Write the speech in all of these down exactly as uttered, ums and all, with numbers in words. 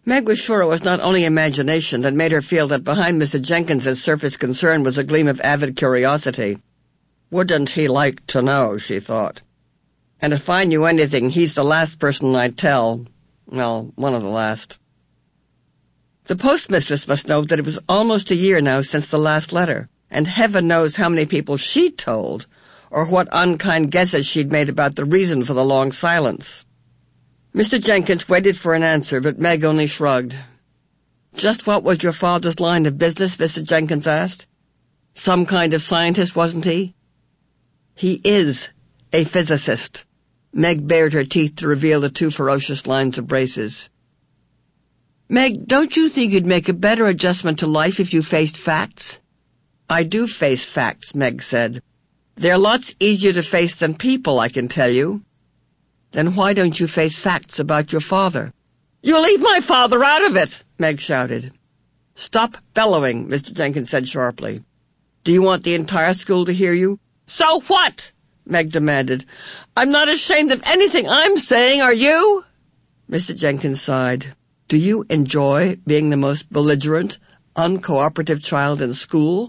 Meg was sure it was not only imagination that made her feel that behind Mister Jenkins's surface concern was a gleam of avid curiosity. Wouldn't he like to know, she thought. And if I knew anything, he's the last person I'd tell. Well, one of the last. The postmistress must know that it was almost a year now since the last letter, and heaven knows how many people she'd told, or what unkind guesses she'd made about the reason for the long silence. Mister Jenkins waited for an answer, but Meg only shrugged. Just what was your father's line of business, Mister Jenkins asked. Some kind of scientist, wasn't he? He is a physicist. Meg bared her teeth to reveal the two ferocious lines of braces. Meg, don't you think you'd make a better adjustment to life if you faced facts? I do face facts, Meg said. They're lots easier to face than people, I can tell you. Then why don't you face facts about your father? You leave my father out of it, Meg shouted. Stop bellowing, Mister Jenkins said sharply. Do you want the entire school to hear you? So what? Meg demanded. I'm not ashamed of anything I'm saying, are you? Mister Jenkins sighed. Do you enjoy being the most belligerent, uncooperative child in school?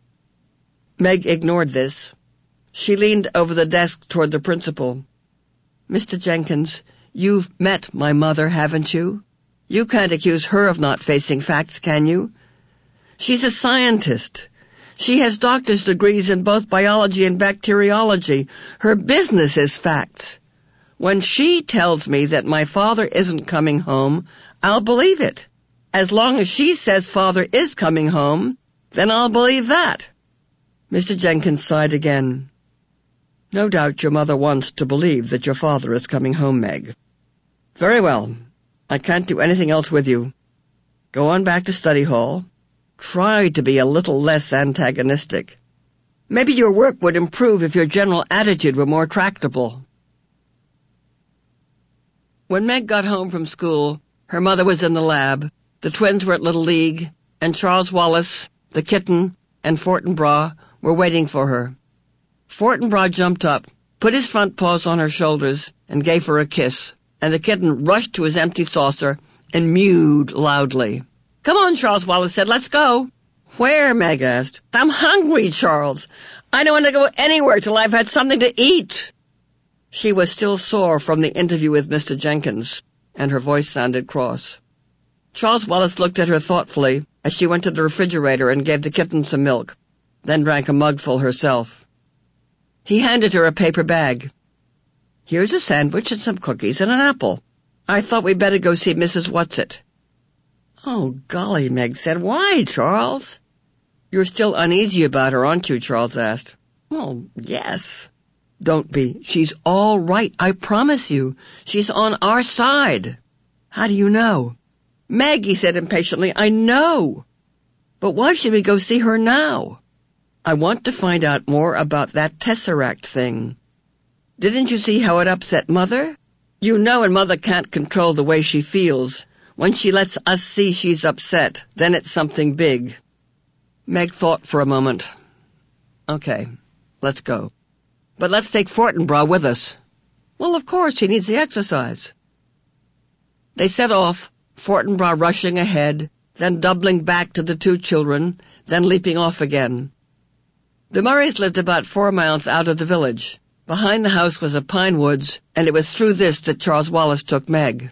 Meg ignored this. She leaned over the desk toward the principal. Mister Jenkins, you've met my mother, haven't you? You can't accuse her of not facing facts, can you? She's a scientist. She has doctor's degrees in both biology and bacteriology. Her business is facts. When she tells me that my father isn't coming home, I'll believe it. As long as she says father is coming home, then I'll believe that. Mister Jenkins sighed again. No doubt your mother wants to believe that your father is coming home, Meg. Very well. I can't do anything else with you. Go on back to study hall. Try to be a little less antagonistic. Maybe your work would improve if your general attitude were more tractable. When Meg got home from school, her mother was in the lab, the twins were at Little League, and Charles Wallace, the kitten, and Fortinbras were waiting for her. Fortinbras jumped up, put his front paws on her shoulders, and gave her a kiss, and the kitten rushed to his empty saucer and mewed loudly. Come on, Charles Wallace said, let's go. Where? Meg asked. I'm hungry, Charles. I don't want to go anywhere till I've had something to eat. She was still sore from the interview with Mister Jenkins, and her voice sounded cross. Charles Wallace looked at her thoughtfully as she went to the refrigerator and gave the kitten some milk, then drank a mugful herself. He handed her a paper bag. Here's a sandwich and some cookies and an apple. I thought we'd better go see Missus Whatsit. Oh, golly, Meg said. Why, Charles? You're still uneasy about her, aren't you? Charles asked. Well, yes. Don't be. She's all right, I promise you. She's on our side. How do you know? Meg, he said impatiently, I know. But why should we go see her now? I want to find out more about that Tesseract thing. Didn't you see how it upset Mother? You know, and Mother can't control the way she feels. When she lets us see she's upset, then it's something big. Meg thought for a moment. Okay, let's go. But let's take Fortinbras with us. Well, of course, he needs the exercise. They set off, Fortinbras rushing ahead, then doubling back to the two children, then leaping off again. The Murrays lived about four miles out of the village. Behind the house was a pine woods, and it was through this that Charles Wallace took Meg.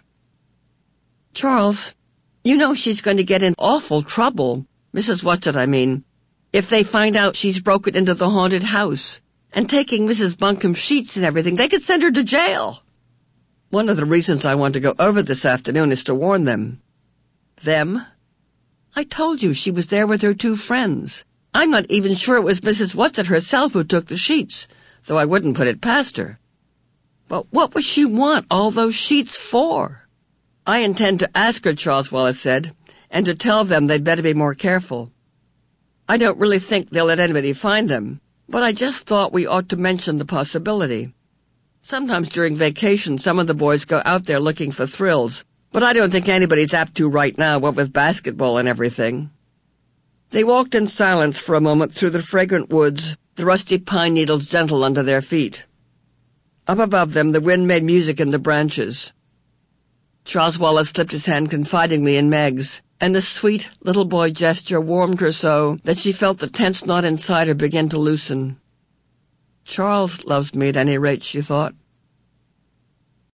Charles, you know she's going to get in awful trouble, Missus Whatsit, I mean, if they find out she's broken into the haunted house, and taking Missus Buncombe's sheets and everything. They could send her to jail. One of the reasons I want to go over this afternoon is to warn them. Them? I told you she was there with her two friends. I'm not even sure it was Missus Whatsit herself who took the sheets, though I wouldn't put it past her. But what would she want all those sheets for? I intend to ask her, Charles Wallace said, and to tell them they'd better be more careful. I don't really think they'll let anybody find them, but I just thought we ought to mention the possibility. Sometimes during vacation, some of the boys go out there looking for thrills, but I don't think anybody's apt to right now, what with basketball and everything. They walked in silence for a moment through the fragrant woods, the rusty pine needles gentle under their feet. Up above them, the wind made music in the branches. Charles Wallace slipped his hand confidingly in Meg's, and the sweet little boy gesture warmed her so that she felt the tense knot inside her begin to loosen. Charles loves me at any rate, she thought.